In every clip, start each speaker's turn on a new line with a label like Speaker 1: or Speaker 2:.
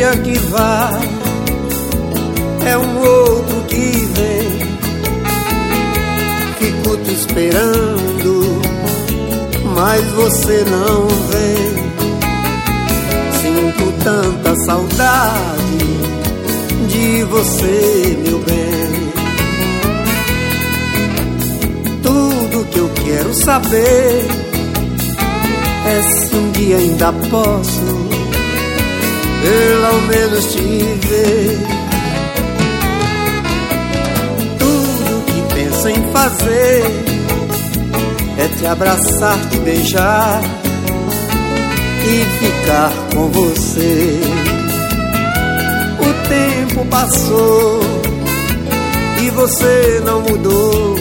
Speaker 1: dia que vai, é um outro que vem. Fico te esperando, mas você não vem. Sinto tanta saudade de você, meu bem. Tudo que eu quero saber é se um dia ainda posso pelo menos te ver. Tudo que penso em fazer é te abraçar, te beijar e ficar com você. O tempo passou e você não mudou,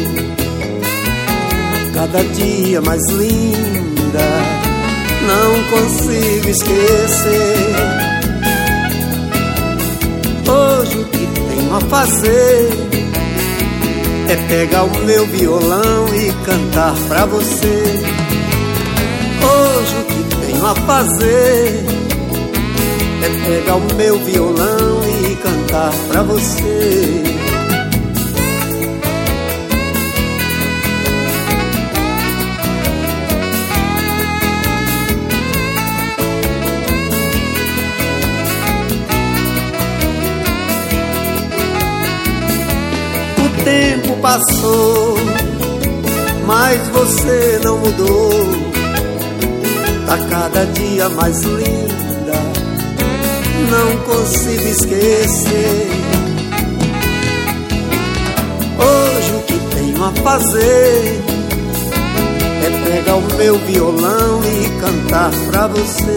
Speaker 1: cada dia mais linda, não consigo esquecer. Hoje o que tenho a fazer é pegar o meu violão e cantar pra você. Hoje o que tenho a fazer é pegar o meu violão e cantar pra você. O tempo passou, mas você não mudou, tá cada dia mais linda, não consigo esquecer. Hoje o que tenho a fazer é pegar o meu violão e cantar pra você.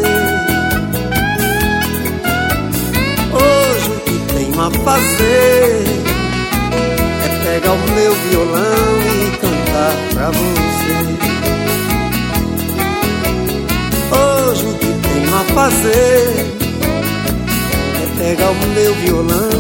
Speaker 1: Hoje o que tenho a fazer é pegar o meu violão e cantar pra você. Hoje o que tenho a fazer é pegar o meu violão